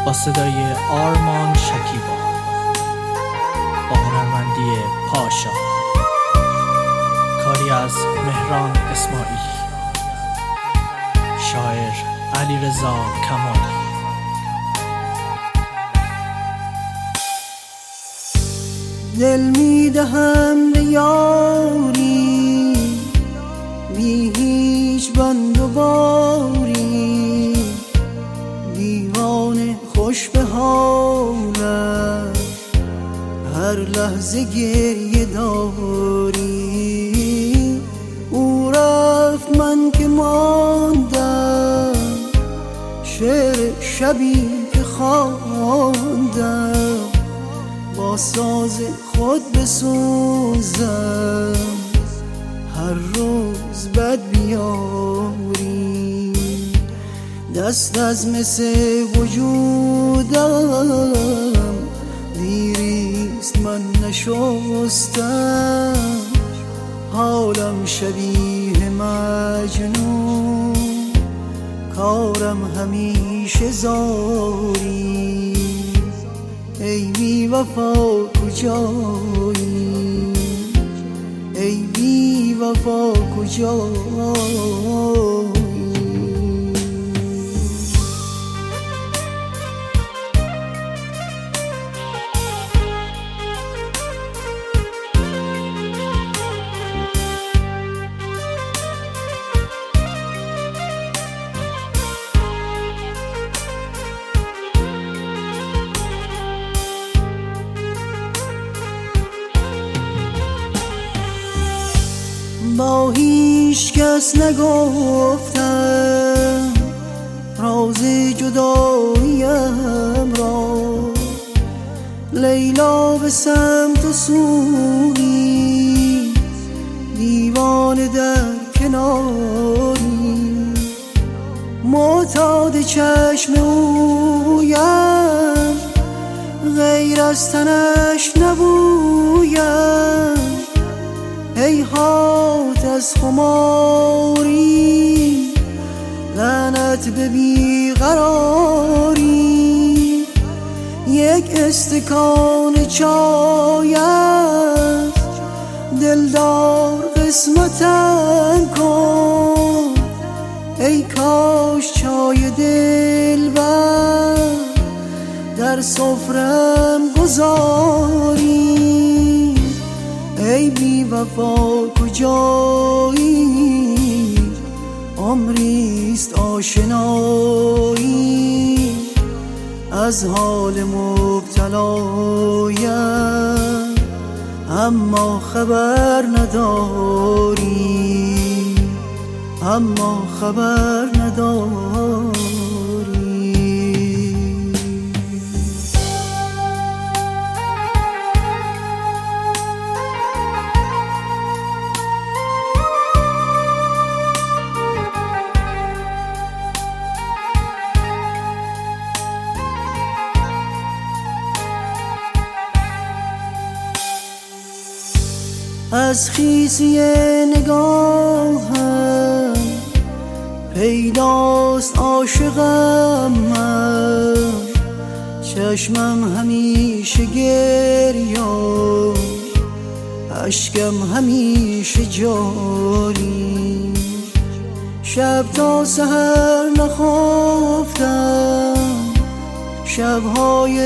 با صدای آرمان شکیبا، با هنرمندی پاشا، کاری از مهران اسماعیلی، شاعر علیرضا کمالی. دل میدهم به یاری بی هیچ بند و باری، دیوانه خوش به حالش هر لحظه گریه داری. او رفت من که ماندم، شعر شبی که خواندم با ساز خود بسوزم، هر روز بد بیاری. دست از مس وجودم دیریست من نشستم، حالم شبیه مجنون، کارم همیشه زاری. ای بی وفا کجایی، ای بی وفا کجایی. با هیچ کس نگفتم راز جداییم را، لیلا به سمت و سوی دیوانه در کناری، معتاد چشم اویم غیر از تنش نبویم. هیهات از خماری، لعنت به بیقراری، یک استکان چای است دلدار قسمتم کن. ای کاش چای دلبر در سفرم گذاری. ای بی وفا کجایی، عمریست آشنایی، از حال مبتلایم اما خبر نداری، اما خبر نداری. از خیسی نگاهم پیداست عاشقم من، چشمم همیشه گریان، اشکم همیشه جاری. شب تا سحر نخفتم، شبهای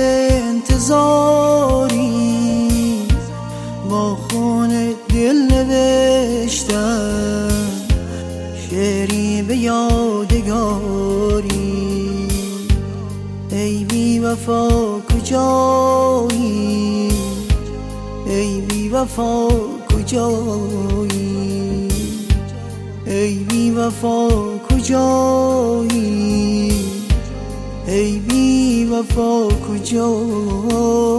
انتظاری، با خون دل نوشتم شعری به یادگاری. ای بی وفا کجایی، ای بی وفا کجایی، ای بی وفا کجایی، ای بی وفا کجایی.